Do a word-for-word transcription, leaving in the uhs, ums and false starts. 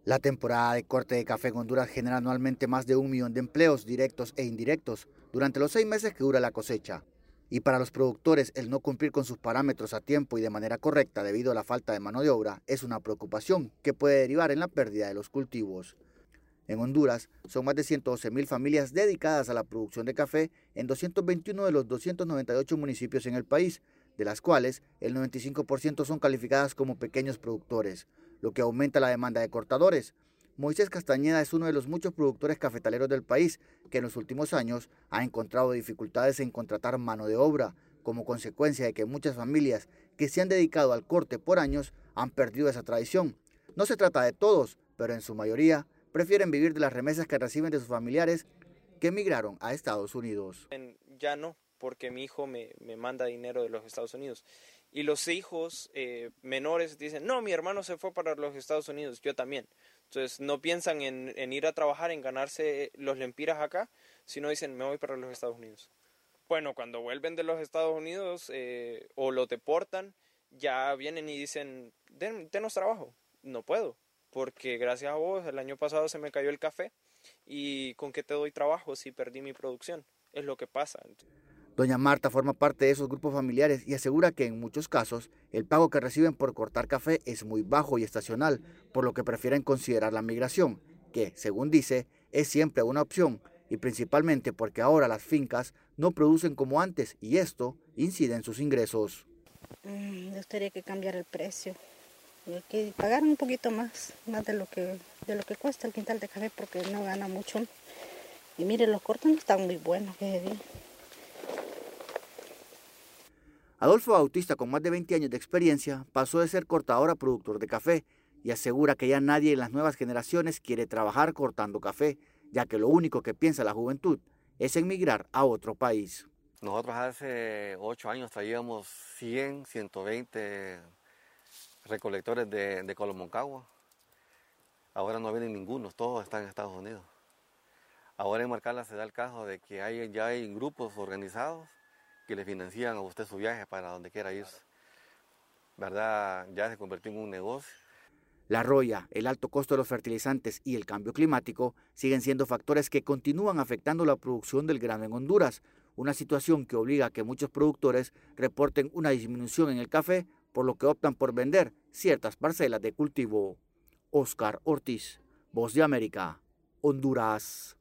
La temporada de corte de café en Honduras genera anualmente más de un millón de empleos directos e indirectos durante los seis meses que dura la cosecha. Y para los productores, el no cumplir con sus parámetros a tiempo y de manera correcta debido a la falta de mano de obra es una preocupación que puede derivar en la pérdida de los cultivos. En Honduras, son más de ciento doce mil familias dedicadas a la producción de café en doscientos veintiuno de los doscientos noventa y ocho municipios en el país, de las cuales el noventa y cinco por ciento son calificadas como pequeños productores, lo que aumenta la demanda de cortadores. Moisés Castañeda es uno de los muchos productores cafetaleros del país que en los últimos años ha encontrado dificultades en contratar mano de obra, como consecuencia de que muchas familias que se han dedicado al corte por años han perdido esa tradición. No se trata de todos, pero en su mayoría prefieren vivir de las remesas que reciben de sus familiares que emigraron a Estados Unidos. Ya no, porque mi hijo me, me manda dinero de los Estados Unidos. Y los hijos eh, menores dicen, no, mi hermano se fue para los Estados Unidos, yo también. Entonces no piensan en, en ir a trabajar, en ganarse los lempiras acá, sino dicen, me voy para los Estados Unidos. Bueno, cuando vuelven de los Estados Unidos eh, o lo deportan, ya vienen y dicen, Den, denos trabajo. No puedo, porque gracias a vos el año pasado se me cayó el café y ¿con qué te doy trabajo si perdí mi producción? Es lo que pasa. Doña Marta forma parte de esos grupos familiares y asegura que en muchos casos el pago que reciben por cortar café es muy bajo y estacional, por lo que prefieren considerar la migración, que, según dice, es siempre una opción, y principalmente porque ahora las fincas no producen como antes y esto incide en sus ingresos. Mm, me gustaría que cambiara el precio, que pagaran un poquito más, más de lo que de lo que cuesta el quintal de café porque no gana mucho. Y mire, los cortes no están muy buenos, que bien. Adolfo Bautista, con más de veinte años de experiencia, pasó de ser cortador a productor de café y asegura que ya nadie en las nuevas generaciones quiere trabajar cortando café, ya que lo único que piensa la juventud es emigrar a otro país. Nosotros hace ocho años traíamos cien, ciento veinte recolectores de, de Colomoncagua. Ahora no vienen ninguno, todos están en Estados Unidos. Ahora en Marcala se da el caso de que hay, ya hay grupos organizados que le financian a usted su viaje para donde quiera irse. ¿Verdad? Ya se convirtió en un negocio. La roya, el alto costo de los fertilizantes y el cambio climático siguen siendo factores que continúan afectando la producción del grano en Honduras, una situación que obliga a que muchos productores reporten una disminución en el café, por lo que optan por vender ciertas parcelas de cultivo. Oscar Ortiz, Voz de América, Honduras.